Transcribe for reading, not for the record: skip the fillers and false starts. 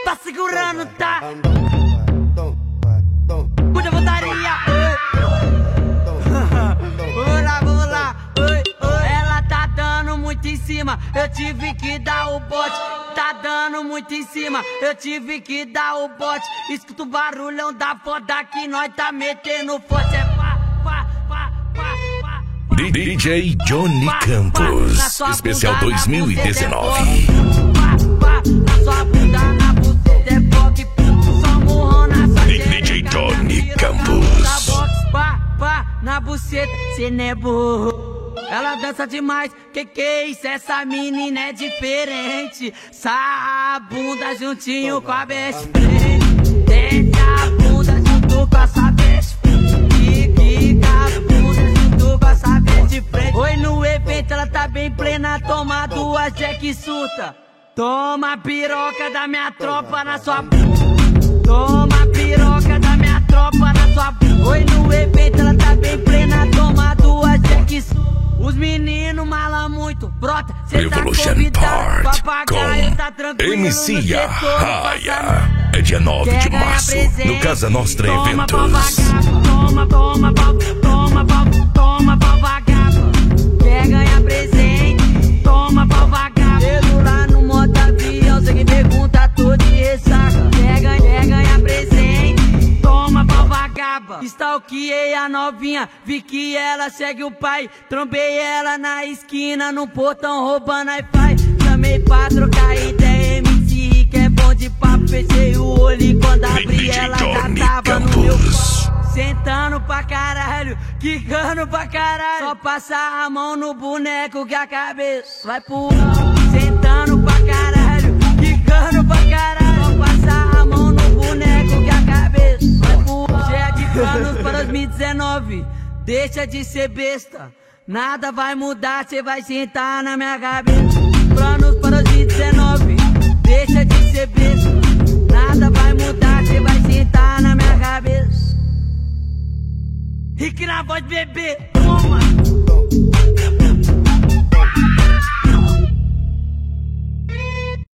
tá segurando, tá? Muita putaria, vamos lá, ela tá dando muito em cima, eu tive que dar o bote. Tá dando muito em cima, eu tive que dar o bote. Escuta o barulhão da foda que nós tá metendo forte. É DJ Johnny Campos, especial 2019. Na sua bunda, na buceta é boque, só murrão na sua DJ Johnny Campos. Na buceta, cê não é burro. Ela dança demais, que é isso? Essa menina é diferente. Sarra a bunda juntinho com a best friend. Desce a bunda junto com essa best friend. Quica a bunda junto com essa best friend. Oi, no evento ela tá bem plena. Toma duas Jack Suta. Toma a piroca da minha tropa na sua bunda. Toma a piroca da minha tropa na sua bunda. Oi, no evento ela tá bem plena. Toma duas Jack Suta. Os meninos malam muito, brota, cê tá convidado. Papagaio tá tranquilo MC no setor, Arraia. É dia 9 de março, no Casa Nostra Eventos. Toma pau vagabundo. Quer ganhar presente? Toma pau vagabundo. Celular no modo avião, cê que pergunta, tô de ressaca. Quer ganhar presente? Toma pau vagabundo. Stalkeei a novinha, vi que ela segue o pai. Trombei ela na esquina, no portão roubando Wi-Fi. Chamei pra trocar ideia, MC que é bom de papo. Fechei o olho e quando abri ela já tava no meu pau. Sentando pra caralho, quicando pra caralho. Só passar a mão no boneco que a cabeça vai pro alto. Sentando pra caralho, quicando pra caralho. Só passar a mão no boneco que a cabeça vai pro alto. Cheia de planos para 2019, deixa de ser besta. Nada vai mudar, cê vai sentar na minha cabeça. Planos para 2019, deixa de ser besta. Nada vai mudar, cê vai sentar na minha cabeça. Rick na voz, bebê, toma.